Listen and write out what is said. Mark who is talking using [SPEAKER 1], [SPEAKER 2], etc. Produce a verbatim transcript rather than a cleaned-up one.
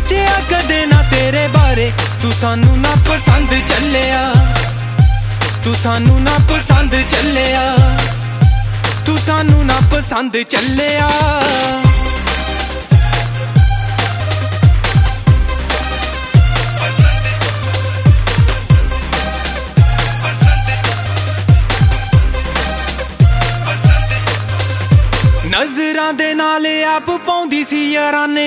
[SPEAKER 1] सोचिया कदे ना तेरे बारे, तू सानू ना पसंद चलिया, तू सानू ना पसंद चलिया, तू सानू ना पसंद चलिया। नज़रां दे नाल आप पाउंदी सी यारां ने,